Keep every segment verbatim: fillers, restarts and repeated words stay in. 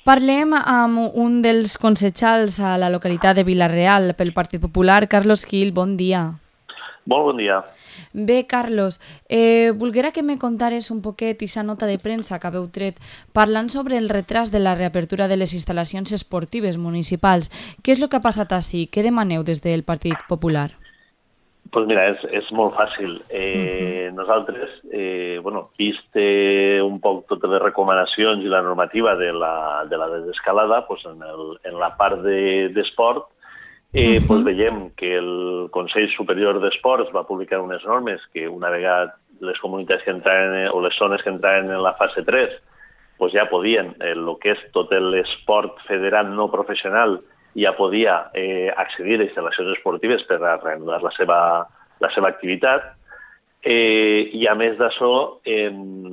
Parlem amb un dels concejals a la localitat de Vila-real pel Partit Popular, Carlos Gil. Bon dia. Molt bon dia. Bé, Carlos, eh, volguera que me contares un poquet aquesta nota de premsa que haveu tret parlant sobre el retras de la reapertura de les instal·lacions esportives municipals. Què és el que ha passat així? Què demaneu des del Partit Popular? Pues mira, és, és molt fàcil. Eh, uh-huh. Nosaltres, eh, bueno, vist eh, un poc totes les recomanacions i la normativa de la, de la desescalada, pues en, el, en la part d'esport, de, eh, uh-huh. pues veiem que el Consell Superior d'Esports va publicar unes normes que una vegada les comunitats que entraven, o les zones que entraven en la fase tres, pues ja podien, el eh, que és tot l'esport federat no professional, ja podia eh, accedir a instal·lacions esportives per a reanudar la seva, la seva activitat. Eh, I a més d'això, eh,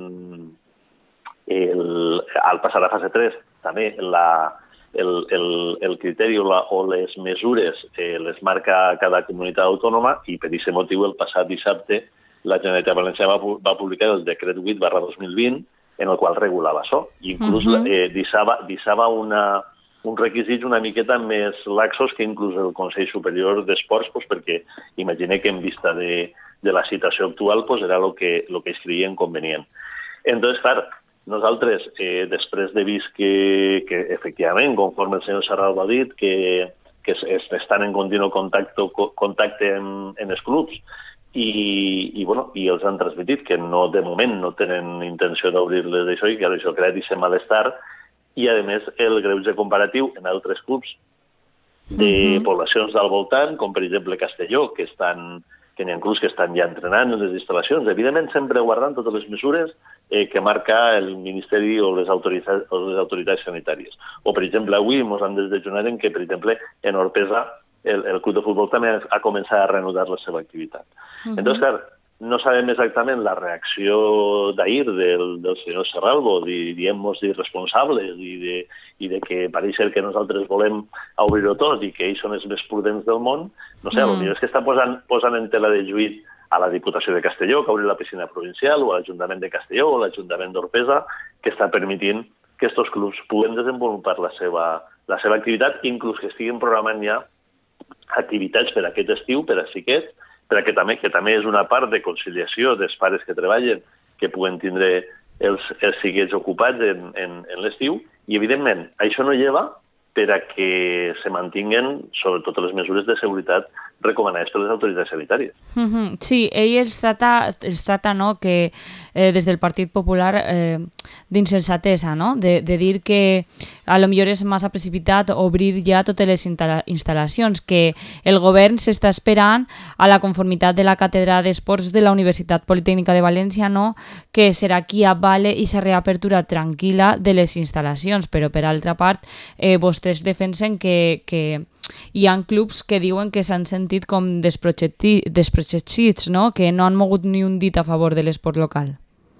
al passar a fase tres, també la, el, el, el criteri o, la, o les mesures eh, les marca cada comunitat autònoma i per aquest motiu el passat dissabte la Generalitat Valenciana va, va publicar el decret vuit barra dos mil vint en el qual regulava això. I inclús uh-huh. eh, deixava, deixava una... uns requisits una miqueta més laxos que inclús el Consell Superior d'Esports, pues, perquè imagine que en vista de, de la situació actual pues, era el que, el que es creien convenient. Entonces, clar, nosaltres, eh, després de vist que, que efectivament, conforme el senyor Serral ha dit, que, que es, estan en continu contacte, contacte en, en els clubs i, i, bueno, i els han transmitit que no, de moment no tenen intenció d'obrir-les d'això i que això crea aquest malestar. I, a més, el greuge comparatiu en altres clubs de uh-huh. poblacions del voltant, com per exemple Castelló, que estan, que n'hi ha clubs que estan ja entrenant en les instal·lacions, evidentment sempre guardant totes les mesures eh, que marca el Ministeri o les autoritats, o les autoritats sanitàries. O, per exemple, avui ens han desdejunat en que, per exemple, en Orpesa el, el club de futbol també ha començat a reanudar la seva activitat. Uh-huh. Entonces, clar, no sabem exactament la reacció d'ahir del, del senyor Serralbo, diem-nos irresponsables i de, i de que pareix ser que nosaltres volem obrir-ho tot i que ells són els més prudents del món. No sé, mm. potser és que està posant, posant en tela de juït a la Diputació de Castelló, que obri la piscina provincial, o a l'Ajuntament de Castelló, o a l'Ajuntament d'Orpesa, que està permitint que aquests clubs puguen desenvolupar la seva, la seva activitat, inclús que estiguin programant ja activitats per a aquest estiu, per a xiquets, perquè també, que també és una part de conciliació dels pares que treballen, que puguen tindre els, els xiquets ocupats en, en, en l'estiu, i evidentment això no lleva per a que se mantinguen sobretot les mesures de seguretat recomanades per les autoritats sanitàries. Mm-hmm. Sí, ell es trata, es trata no, que eh, des del Partit Popular eh, d'insensatesa, no? de, de dir que a lo millor és massa precipitat obrir ja totes les instal·lacions, que el govern s'està esperant a la conformitat de la Càtedra d'Esports de la Universitat Politècnica de València, no? que serà qui avale i la reapertura tranquil·la de les instal·lacions, però per altra part eh, vostès defensen que, que hi ha clubs que diuen que s'han sentit com desprotegits, no? que no han mogut ni un dit a favor de l'esport local.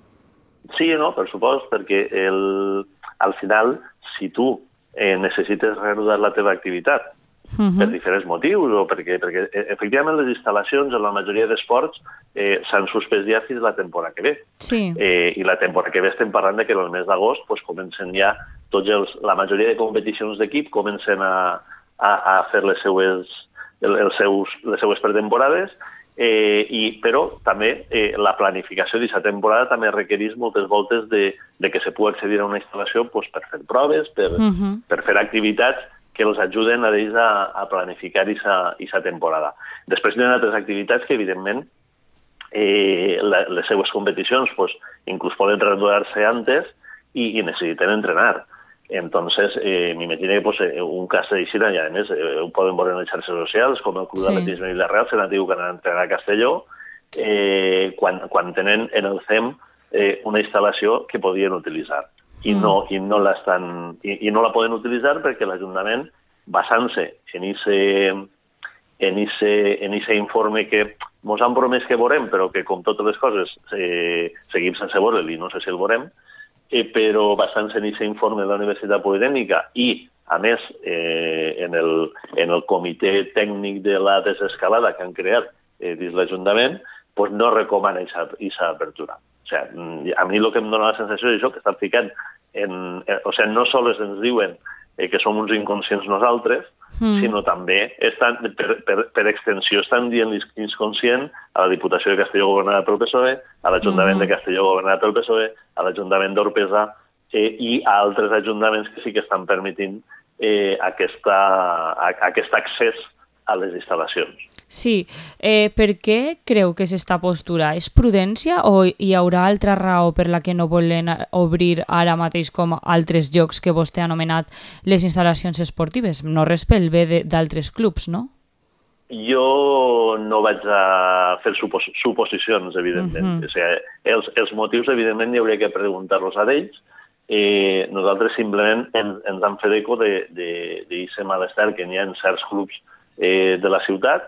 Sí, no, per supost, perquè el, al final, si tu eh, necessites reanudar la teva activitat uh-huh. per diferents motius, o perquè, perquè efectivament les instal·lacions en la majoria d'esports eh, s'han suspès ja fins la temporada que ve. Sí. Eh, I la temporada que ve estem parlant de que en el mes d'agost pues, comencen ja tots els, la majoria de competicions d'equip comencen a, a, a fer les seues, el, els seus, les seues pretemporades, eh, i, però també eh, la planificació d'aquesta temporada també requereix moltes voltes de, de que se pugui accedir a una instal·lació pues, per fer proves, per, uh-huh. per fer activitats que els ajuden a ells a, a planificar aquesta temporada. Després hi ha altres activitats que, evidentment, eh, la, les seues competicions pues, inclús poden reanudar-se antes i, i necessiten entrenar. Entonces, eh, m'imagino que pues, un cas d'aixina, i a més eh, ho poden veure en les xarxes socials, com el Club sí. d'Atletisme de Vila-real, se n'ha dit que han d'entrenar a Castelló, eh, quan, quan tenen en el C E M eh, una instal·lació que podien utilitzar. I, mm. no, i, no l'estan, i, i no la poden utilitzar perquè l'Ajuntament, basant-se en aquest en ese, en ese informe que ens han promès que veurem, però que, com totes les coses, eh, seguim sense veure'l i no sé si el veurem, eh, però basant-se en aquest informe de la Universitat Politècnica i, a més, eh, en, el, en el comitè tècnic de la desescalada que han creat eh, dins l'Ajuntament, pues no recomana aquesta apertura. O sigui, a mi el que em dona la sensació és això, que estan ficant en, eh, o sigui, no sols ens diuen eh, que som uns inconscients nosaltres, mm. sinó també, estan, per, per, per extensió, estan dient inconscient a la Diputació de Castelló governada pel P S O E, a l'Ajuntament mm. de Castelló governat pel P S O E, a l'Ajuntament d'Orpesa eh, i a altres ajuntaments que sí que estan permetint eh, aquesta, a, aquest accés a les instal·lacions. Sí. Eh, per què creu que és aquesta postura? És prudència o hi haurà altra raó per la que no volen obrir ara mateix com altres llocs que vostè ha anomenat les instal·lacions esportives? No res pel bé d'altres clubs, no? Jo no vaig a fer supos suposicions, evidentment. Uh -huh. O sigui, els, els motius, evidentment, hi hauria que preguntar-los a ells. Eh, nosaltres simplement ens, ens hem fet eco d'aquest malestar que n'hi ha en certs clubs eh, de la ciutat,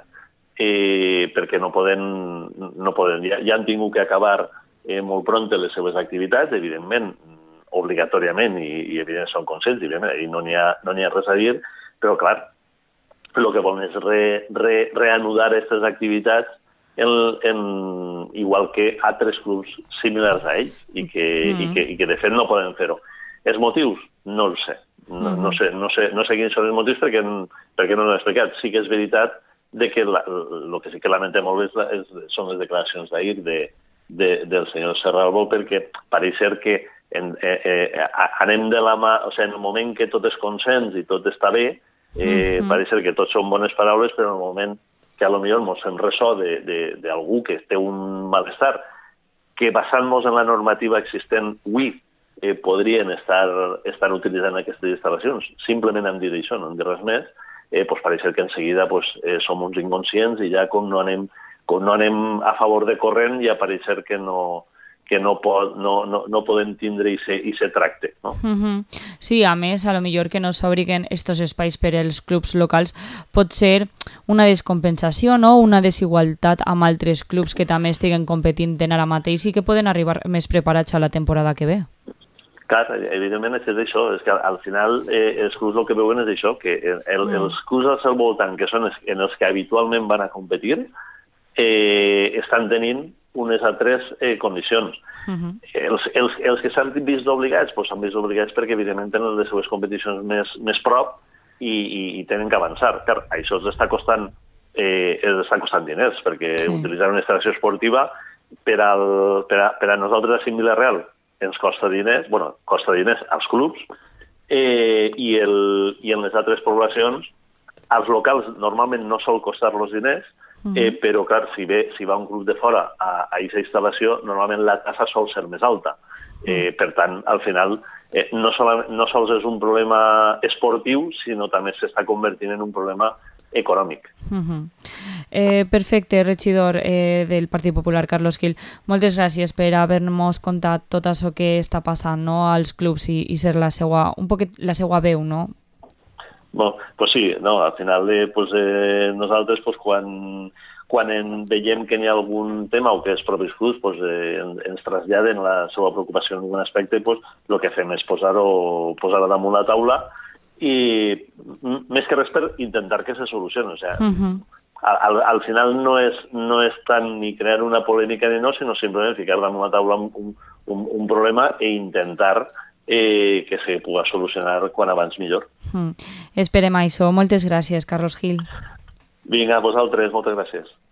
eh, perquè no poden, no poden ja, ja han tingut que acabar eh, molt pront les seves activitats, evidentment, obligatòriament, i, i evidentment són conscients, i, i no n'hi ha, no n'hi ha res a dir, però clar, el que volen és re, re, reanudar aquestes activitats en, en, igual que altres clubs similars a ells i que, mm. i que, i que de fet no poden fer-ho. Els motius? No els sé. No, no, sé, no, sé, no sé quins són els motius perquè, perquè no l'he explicat. Sí que és veritat de que el que sí que lamentem molt és, és, són les declaracions d'ahir de, de, del senyor Serralbo, perquè pareix ser que en, eh, eh, anem de la mà, o sigui, en el moment que tot és consens i tot està bé, eh, uh-huh. pareix ser que tot són bones paraules, però en el moment que a lo millor ens fem ressò d'algú que té un malestar, que basant-nos en la normativa existent avui eh, podrien estar, estar utilitzant aquestes instal·lacions. Simplement hem dit això, no hem dit res més, eh, pues pareix que en seguida pues, eh, som uns inconscients i ja com no anem, com no anem a favor de corrent ja pareix que no que no, pot, no, no, no podem tindre i se, i se tracte. No? Uh-huh. Sí, a més, a lo millor que no s'obriguen estos espais per als clubs locals pot ser una descompensació, no? Una desigualtat amb altres clubs que també estiguen competint en ara mateix i que poden arribar més preparats a la temporada que ve. Clar, evidentment és això, és que al final eh, els clubs el que veuen és això, que el, mm. els clubs al seu voltant, que són els, en els que habitualment van a competir, eh, estan tenint unes altres eh, condicions. Uh-huh. els, els, els que s'han vist obligats doncs s'han vist obligats perquè evidentment tenen les seves competicions més, més prop i, i, i tenen que avançar. Clar, això els està costant, eh, els està costant diners, perquè sí. utilitzar una instal·lació esportiva per, al, per, a, per a nosaltres a Cinc Vila-real ens costa diners, bueno, costa diners als clubs, eh, i, el, i en les altres poblacions als locals normalment no sol costar-los diners, Eh, però, clar, si, ve, si va un club de fora a aquesta instal·lació, normalment la tassa sol ser més alta. Eh, per tant, al final, eh, no, sols, no sols és un problema esportiu, sinó també s'està convertint en un problema econòmic. Uh-huh. eh, perfecte, regidor eh, del Partit Popular, Carlos Gil. Moltes gràcies per haver-nos contat tot això que està passant, no, als clubs i, i ser la seva, un poquet la seva veu, no? Bueno, pues sí, no, al final eh, pues, eh, nosaltres pues, quan, quan en veiem que hi ha algun tema o que els propis clubs pues, eh, ens traslladen la seva preocupació en algun aspecte, pues, el que fem és posar-ho posar damunt la taula i més que res per intentar que se solucioni. O sea, uh-huh. al, al final no és, no és tant ni crear una polèmica ni no, sinó simplement ficar damunt la taula un, un, un problema e intentar Eh, que se pugui solucionar quan abans millor. Mm. Esperem això. Moltes gràcies, Carlos Gil. Vinga, a vosaltres, moltes gràcies.